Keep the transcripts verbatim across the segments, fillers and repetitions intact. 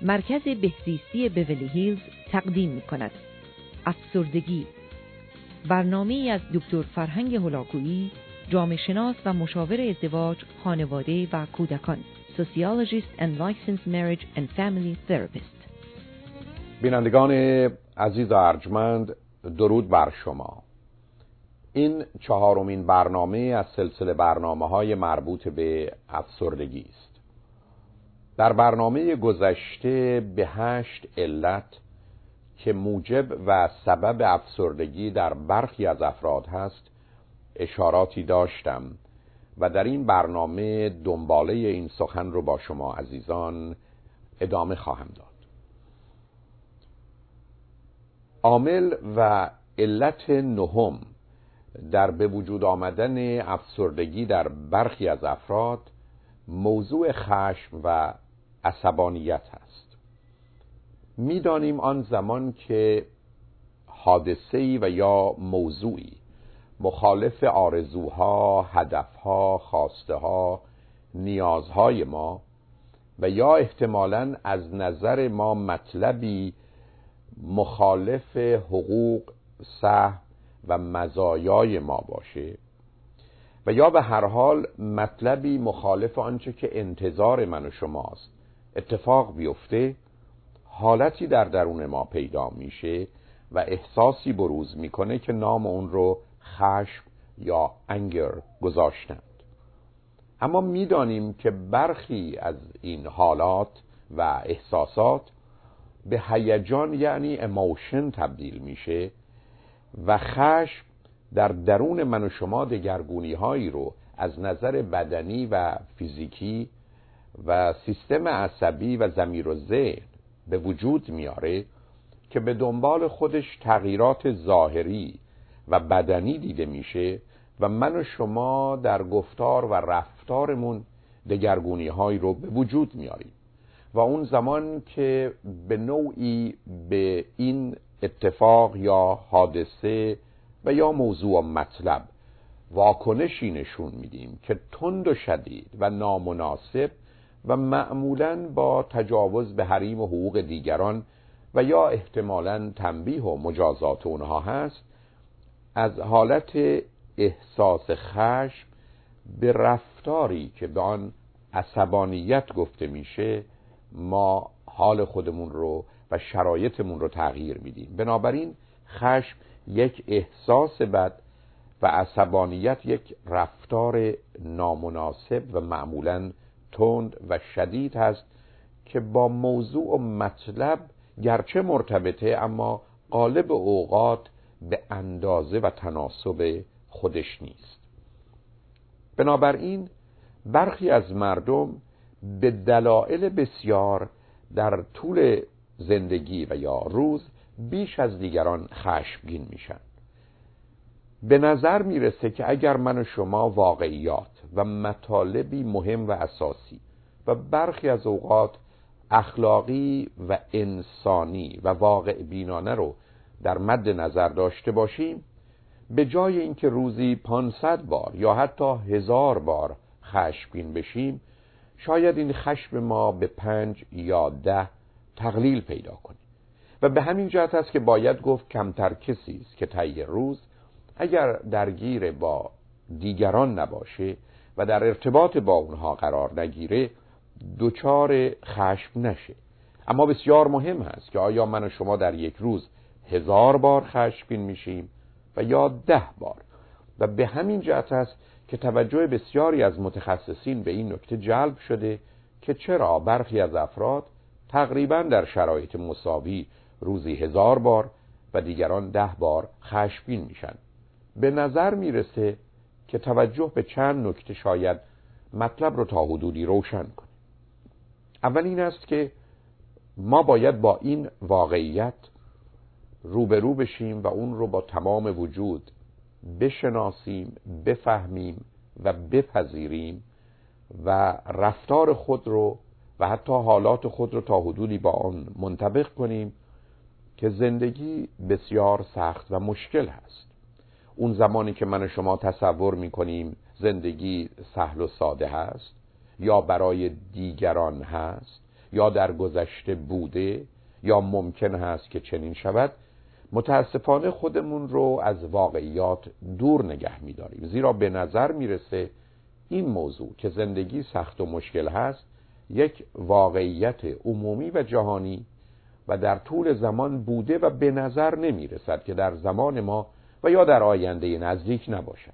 مرکز بهزیستی بیولی هیلز تقدیم می‌کند. افسردگی، برنامه‌ای از دکتر فرهنگ هلاکویی، جامعه شناس و مشاور ازدواج، خانواده و کودکان، Sociologist and Licensed Marriage and Family Therapist. بینندگان عزیز و ارجمند، درود بر شما. این چهارمین برنامه از سلسله برنامه‌های مربوط به افسردگی است. در برنامه گذشته به هشت علت که موجب و سبب افسردگی در برخی از افراد هست اشاراتی داشتم و در این برنامه دنباله این سخن رو با شما عزیزان ادامه خواهم داد. عامل و علت نهم در به وجود آمدن افسردگی در برخی از افراد موضوع خشم و عصبانیت هست. می‌دانیم آن زمان که حادثه‌ای و یا موضوعی مخالف آرزوها، هدفها، خواسته‌ها، نیازهای ما و یا احتمالاً از نظر ما مطلبی مخالف حقوق، سهم و مزایای ما باشه و یا به هر حال مطلبی مخالف آنچه که انتظار من و شماست اتفاق بیفته، حالتی در درون ما پیدا میشه و احساسی بروز میکنه که نام اون رو خشم یا انگر گذاشتند. اما میدانیم که برخی از این حالات و احساسات به هیجان یعنی ایموشن تبدیل میشه و خشم در درون من و شما دگرگونی هایی رو از نظر بدنی و فیزیکی و سیستم عصبی و ضمیر و ذهن به وجود میاره که به دنبال خودش تغییرات ظاهری و بدنی دیده میشه و من و شما در گفتار و رفتارمون دگرگونی هایی رو به وجود میاریم و اون زمان که به نوعی به این اتفاق یا حادثه و یا موضوع و مطلب واکنشی نشون میدیم که تند و شدید و نامناسب و معمولاً با تجاوز به حریم و حقوق دیگران و یا احتمالاً تنبیه و مجازات اونها هست، از حالت احساس خشم به رفتاری که به آن عصبانیت گفته میشه ما حال خودمون رو و شرایطمون رو تغییر میدیم. بنابراین خشم یک احساس بد و عصبانیت یک رفتار نامناسب و معمولاً تند و شدید هست که با موضوع و مطلب گرچه مرتبطه اما غالب اوقات به اندازه و تناسب خودش نیست. بنابراین برخی از مردم به دلایل بسیار در طول زندگی و یا روز بیش از دیگران خشمگین میشن. به نظر میرسه که اگر من و شما واقعیات و مطالبی مهم و اساسی و برخی از اوقات اخلاقی و انسانی و واقع بینانه رو در مد نظر داشته باشیم، به جای اینکه روزی پانصد بار یا حتی هزار بار خشمگین بشیم، شاید این خشم ما به پنج یا ده تقلیل پیدا کنه و به همین جهت است که باید گفت کمتر کسی است که طی روز اگر درگیر با دیگران نباشه و در ارتباط با اونها قرار نگیره دچار خشم نشه. اما بسیار مهم هست که آیا من و شما در یک روز هزار بار خشمگین میشیم و یا ده بار. و به همین جهت است که توجه بسیاری از متخصصین به این نکته جلب شده که چرا برخی از افراد تقریبا در شرایط مساوی روزی هزار بار و دیگران ده بار خشمگین میشن. به نظر میرسه که توجه به چند نکته شاید مطلب رو تا حدودی روشن کنه. اول این است که ما باید با این واقعیت روبرو بشیم و اون رو با تمام وجود بشناسیم، بفهمیم و بپذیریم و رفتار خود رو و حتی حالات خود رو تا حدودی با آن منطبق کنیم که زندگی بسیار سخت و مشکل هست. اون زمانی که من و شما تصور میکنیم زندگی سهل و ساده هست یا برای دیگران هست یا در گذشته بوده یا ممکن هست که چنین شود، متاسفانه خودمون رو از واقعیات دور نگه می‌داریم، زیرا به نظر میرسه این موضوع که زندگی سخت و مشکل هست یک واقعیت عمومی و جهانی و در طول زمان بوده و به نظر نمی رسد که در زمان ما و یا در آینده نزدیک نباشد.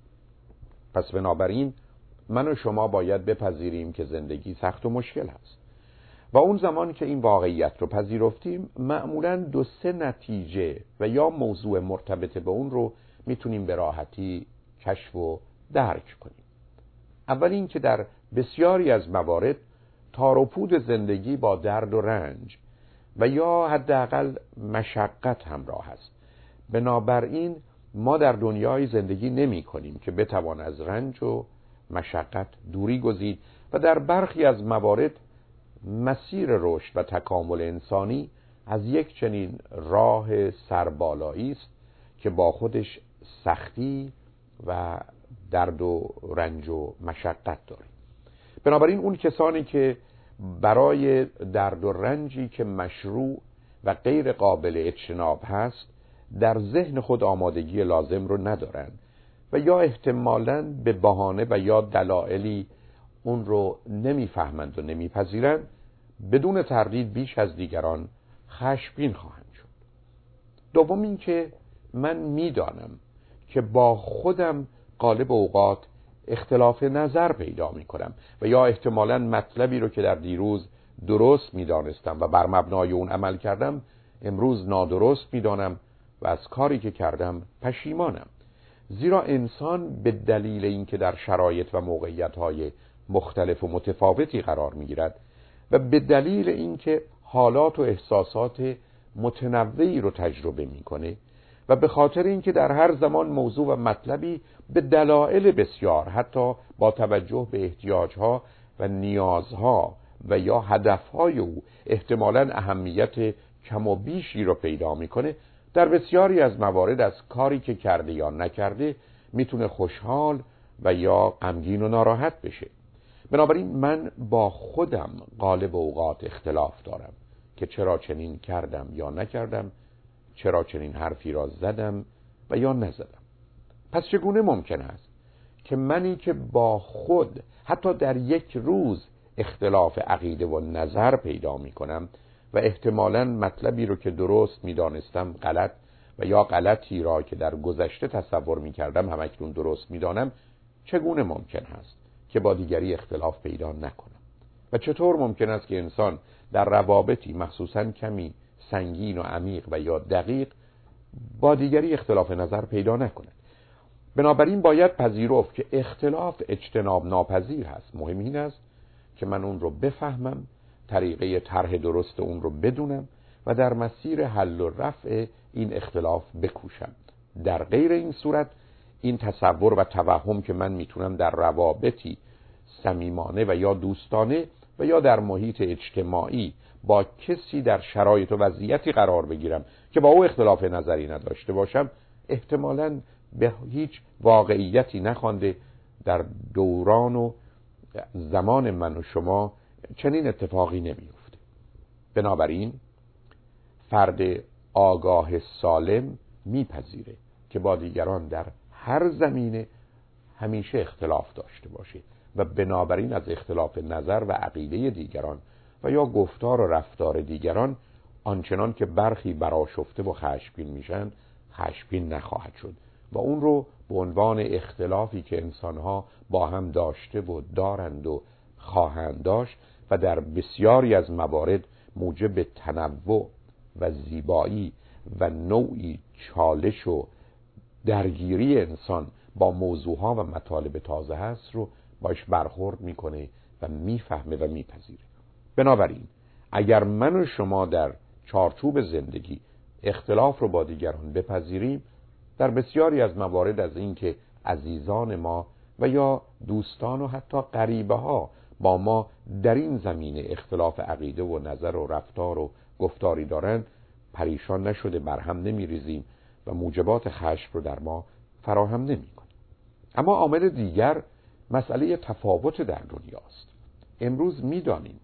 پس بنابراین من و شما باید بپذیریم که زندگی سخت و مشکل هست و اون زمان که این واقعیت رو پذیرفتیم معمولاً دو سه نتیجه و یا موضوع مرتبط به اون رو میتونیم به راحتی کشف و درک کنیم. اول این که در بسیاری از موارد تار و پود زندگی با درد و رنج و یا حداقل مشقت همراه است. بنابراین ما در دنیای زندگی نمی کنیم که بتوان از رنج و مشقت دوری گزید و در برخی از موارد مسیر رشد و تکامل انسانی از یک چنین راه سربالایی است که با خودش سختی و درد و رنج و مشقت داره. بنابراین اون کسانی که برای درد و رنجی که مشروع و غیر قابل اجتناب هست در ذهن خود آمادگی لازم رو ندارن و یا احتمالاً به بهانه و یا دلایلی اون رو نمیفهمند و نمیپذیرند، بدون تردید بیش از دیگران خشمگین خواهند شد. دوم این که من میدانم که با خودم غالب اوقات اختلاف نظر پیدا می کنم و یا احتمالاً مطلبی رو که در دیروز درست می دانستم و بر مبنای اون عمل کردم امروز نادرست می دانم و از کاری که کردم پشیمانم. زیرا انسان به دلیل اینکه در شرایط و موقعیت‌های مختلف و متفاوتی قرار می گیرد و به دلیل اینکه حالات و احساسات متنوعی رو تجربه می کنه و به خاطر اینکه در هر زمان موضوع و مطلبی به دلایل بسیار حتی با توجه به احتیاجها و نیازها و یا هدفهای او احتمالاً اهمیت کم و بیشی رو پیدا میکنه، در بسیاری از موارد از کاری که کرده یا نکرده میتونه خوشحال و یا غمگین و ناراحت بشه. بنابراین من با خودم غالب اوقات اختلاف دارم که چرا چنین کردم یا نکردم، چرا چنین حرفی را زدم و یا نزدم. پس چگونه ممکن است که منی که با خود حتی در یک روز اختلاف عقیده و نظر پیدا می کنم و احتمالاً مطلبی رو که درست می دانستم غلط و یا غلطی را که در گذشته تصور می کردم همکنون درست می دانم، چگونه ممکن است که با دیگری اختلاف پیدا نکنم؟ و چطور ممکن است که انسان در روابطی مخصوصاً کمی سنگین و عمیق و یا دقیق با دیگری اختلاف نظر پیدا نکند؟ بنابراین باید پذیرفت که اختلاف اجتناب ناپذیر هست. مهم این است که من اون رو بفهمم، طریقه طرح درست اون رو بدونم و در مسیر حل و رفع این اختلاف بکوشم. در غیر این صورت این تصور و توهم که من میتونم در روابطی صمیمانه و یا دوستانه و یا در محیط اجتماعی با کسی در شرایط و وضعیتی قرار بگیرم که با او اختلاف نظری نداشته باشم، احتمالاً به هیچ واقعیتی نخوانده در دوران و زمان من و شما چنین اتفاقی نمیفته. بنابراین فرد آگاه سالم میپذیره که با دیگران در هر زمینه همیشه اختلاف داشته باشه و بنابراین از اختلاف نظر و عقیده دیگران و یا گفتار و رفتار دیگران آنچنان که برخی برآشفته و خشمگین میشن خشمگین نخواهد شد و اون رو به عنوان اختلافی که انسانها با هم داشته و دارند و خواهند داشت و در بسیاری از موارد موجب تنوع و زیبایی و نوعی چالش و درگیری انسان با موضوعها و مطالب تازه هست رو باش برخورد میکنه و میفهمه و میپذیره. بنابراین اگر من و شما در چارچوب زندگی اختلاف رو با دیگران بپذیریم، در بسیاری از موارد از این که عزیزان ما و یا دوستان و حتی غریبه ها با ما در این زمینه اختلاف عقیده و نظر و رفتار و گفتاری دارند پریشان نشده برهم نمیریزیم و موجبات خشم رو در ما فراهم نمی کنیم. اما عامل دیگر مسئله تفاوت در دنیاست. امروز میدانیم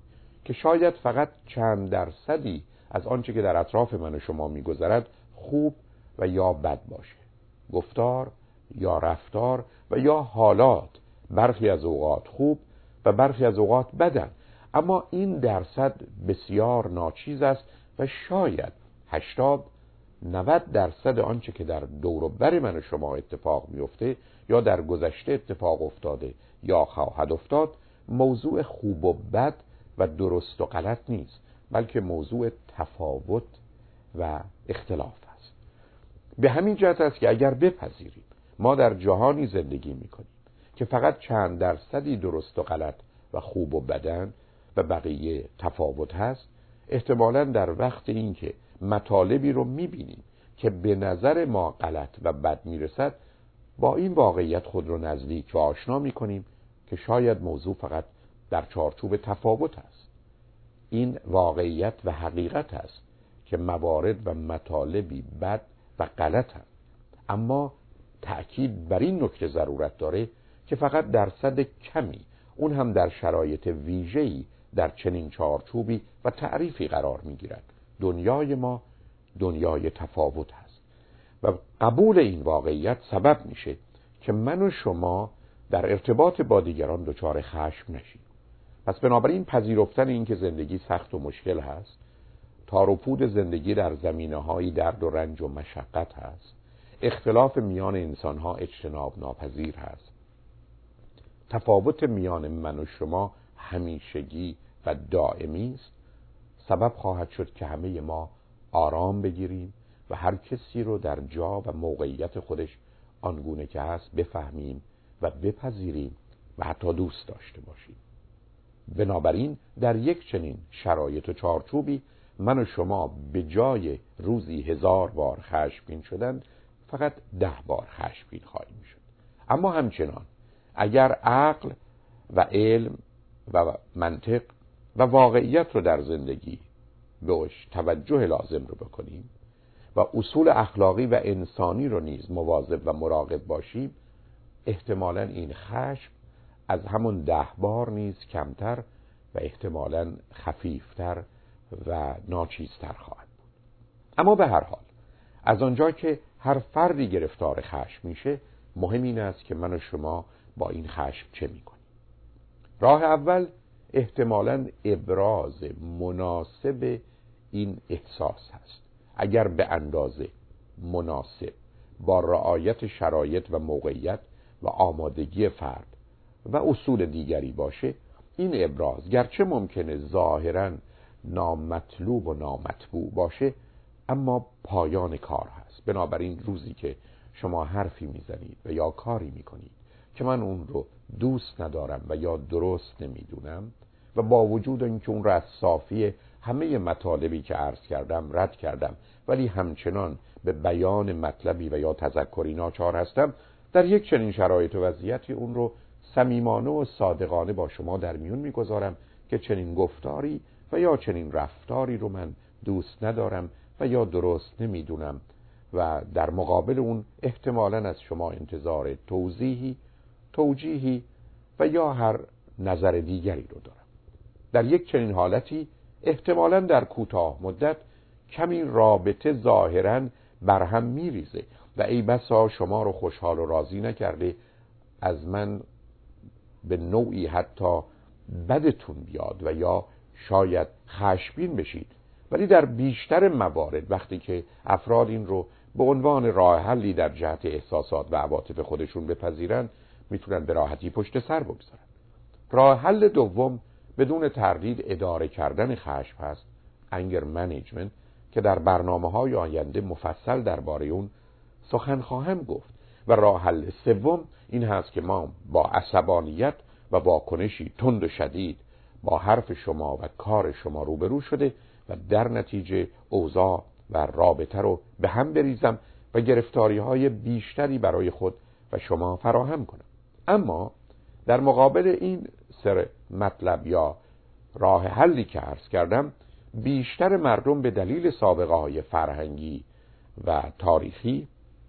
که شاید فقط چند درصدی از آنچه که در اطراف من و شما می‌گذرد خوب و یا بد باشه. گفتار یا رفتار و یا حالات برخی از اوقات خوب و برخی از اوقات بدن، اما این درصد بسیار ناچیز است و شاید هشتاد نود درصد آنچه که در دور و بر من و شما اتفاق میفته یا در گذشته اتفاق افتاده یا خواهد افتاد موضوع خوب و بد و درست و غلط نیست، بلکه موضوع تفاوت و اختلاف است. به همین جهت است که اگر بپذیریم ما در جهانی زندگی میکنیم که فقط چند درصدی درست و غلط و خوب و بدن و بقیه تفاوت هست، احتمالاً در وقت این که مطالبی رو میبینیم که به نظر ما غلط و بد میرسد با این واقعیت خود رو نزدیک و آشنا میکنیم که شاید موضوع فقط در چارچوب تفاوت است. این واقعیت و حقیقت است که موارد و مطالبی بد و غلط هست، اما تأکید بر این نکته ضرورت داره که فقط درصد کمی، اون هم در شرایط ویژه‌ای، در چنین چارچوبی و تعریفی قرار میگیرد. دنیای ما دنیای تفاوت هست و قبول این واقعیت سبب میشه که من و شما در ارتباط با دیگران دچار خشم نشیم. پس بنابراین پذیرفتن این که زندگی سخت و مشکل هست، تار و پود زندگی در زمینه‌های درد و رنج و مشقت هست، اختلاف میان انسان‌ها اجتناب ناپذیر هست، تفاوت میان من و شما همیشگی و دائمی است، سبب خواهد شد که همه ما آرام بگیریم و هر کسی رو در جا و موقعیت خودش آنگونه که هست بفهمیم و بپذیریم و حتی دوست داشته باشیم. بنابراین در یک چنین شرایط و چارچوبی من و شما به جای روزی هزار بار خشمگین شدن فقط ده بار خشمگین خواهیم شد. اما همچنان اگر عقل و علم و منطق و واقعیت رو در زندگی بهش توجه لازم رو بکنیم و اصول اخلاقی و انسانی رو نیز مواظب و مراقب باشیم، احتمالاً این خشم از همون ده بار نیز کمتر و احتمالاً خفیفتر و ناچیزتر خواهد بود. اما به هر حال از آنجا که هر فردی گرفتار خشم میشه، مهم این است که من و شما با این خشم چه میکنیم. راه اول احتمالاً ابراز مناسب این احساس هست. اگر به اندازه مناسب با رعایت شرایط و موقعیت و آمادگی فرد و اصول دیگری باشه، این ابراز گرچه ممکنه ظاهراً نامطلوب و نامطبوع باشه، اما پایان کار هست. بنابراین روزی که شما حرفی میزنید و یا کاری میکنید که من اون رو دوست ندارم و یا درست نمیدونم و با وجود اینکه اون رو از صافی همه مطالبی که عرض کردم رد کردم، ولی همچنان به بیان مطلبی و یا تذکری ناچار هستم، در یک چنین شرایط و وضعیتی اون رو صمیمانه و صادقانه با شما در میون میگذارم که چنین گفتاری و یا چنین رفتاری رو من دوست ندارم و یا درست نمیدونم و در مقابل اون احتمالاً از شما انتظار توضیحی، توجیهی و یا هر نظر دیگری رو دارم. در یک چنین حالتی احتمالاً در کوتاه مدت کمی رابطه ظاهراً برهم میریزه و ای بسا شما رو خوشحال و راضی نکرده از من به نوعی حتی بدتون بیاد و یا شاید خشمگین بشید، ولی در بیشتر موارد وقتی که افراد این رو به عنوان راه حلی در جهت احساسات و عواطف خودشون بپذیرن، میتونن به راحتی پشت سر بگذارن. راه حل دوم بدون تردید اداره کردن خشم هست، انگر منیجمنت، که در برنامه‌های آینده مفصل درباره اون سخن خواهم گفت. و راه حل سوم این هست که ما با عصبانیت و واکنشی تند و شدید با حرف شما و کار شما روبرو شده و در نتیجه اوضاع و رابطه رو به هم بریزم و گرفتاری‌های بیشتری برای خود و شما فراهم کنم. اما در مقابل این سر مطلب یا راه حلی که عرض کردم، بیشتر مردم به دلیل سابقه‌های فرهنگی و تاریخی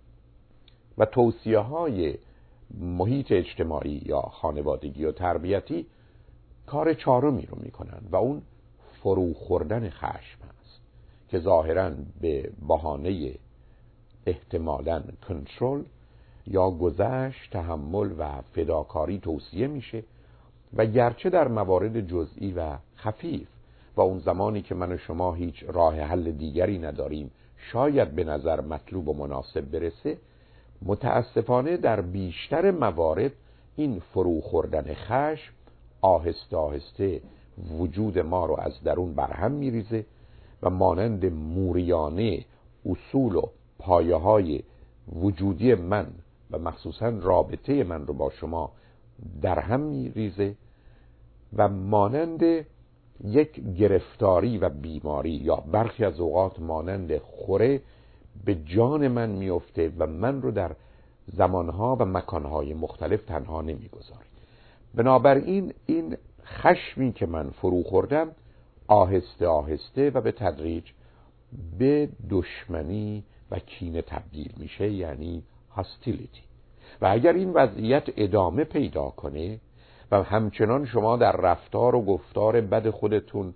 و توصیه‌های محیط اجتماعی یا خانوادگی و تربیتی کار چهارمی رو میکنن و اون فرو خوردن خشم هست که ظاهراً به بهانه احتمالاً کنترل یا گذشت، تحمل و فداکاری توصیه میشه و گرچه در موارد جزئی و خفیف و اون زمانی که من و شما هیچ راه حل دیگری نداریم شاید به نظر مطلوب و مناسب برسه، متاسفانه در بیشتر موارد این فرو خوردن خشم آهسته آهسته وجود ما رو از درون برهم میریزه و مانند موریانه اصول و پایه های وجودی من و مخصوصا رابطه من رو با شما درهم میریزه و مانند یک گرفتاری و بیماری یا برخی از اوقات مانند خوره به جان من میفته و من رو در زمانها و مکانهای مختلف تنها نمیگذاره. بنابراین این خشمی که من فرو خوردم آهسته آهسته و به تدریج به دشمنی و کینه تبدیل میشه، یعنی هاستیلیتی. و اگر این وضعیت ادامه پیدا کنه و همچنان شما در رفتار و گفتار بد خودتون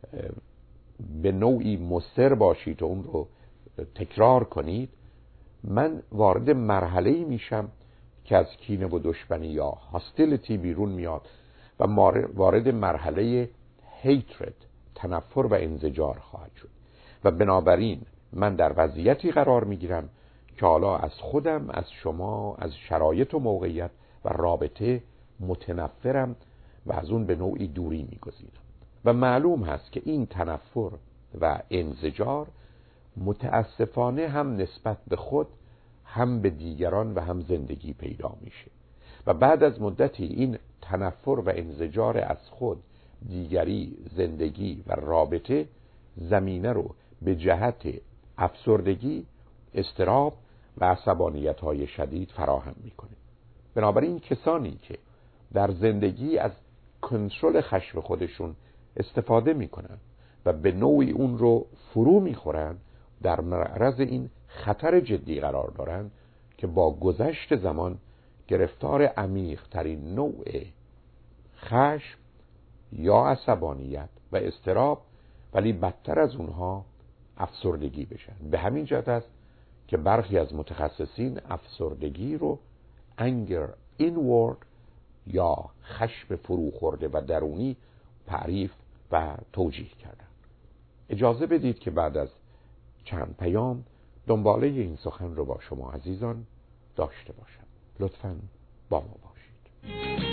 به نوعی مصر باشید و اون رو تکرار کنید، من وارد مرحله‌ای میشم که از کینه و دشمنی یا هاستیلیتی بیرون میاد و وارد مرحله هیترد، تنفر و انزجار خواهد شد و بنابراین من در وضعیتی قرار میگیرم که حالا از خودم، از شما، از شرایط و موقعیت و رابطه متنفرم و از اون به نوعی دوری میگزینم و معلوم هست که این تنفر و انزجار متاسفانه هم نسبت به خود، هم به دیگران و هم زندگی پیدا میشه و بعد از مدتی این تنفر و انزجار از خود، دیگری، زندگی و رابطه زمینه رو به جهت افسردگی، اضطراب و عصبانیت‌های شدید فراهم میکنه. بنابراین کسانی که در زندگی از کنترل خشم خودشون استفاده میکنن و به نوعی اون رو فرو میخورن، در معرض این خطر جدی قرار دارن که با گذشت زمان گرفتار عمیق ترین نوع خشم یا عصبانیت و اضطراب، ولی بدتر از اونها افسردگی بشن. به همین جهت است که برخی از متخصصین افسردگی رو anger inward یا خشم فرو خورده و درونی تعریف و توجیه کردن. اجازه بدید که بعد از چند پیام دنباله این سخن رو با شما عزیزان داشته باشم. لطفاً با ما باشید.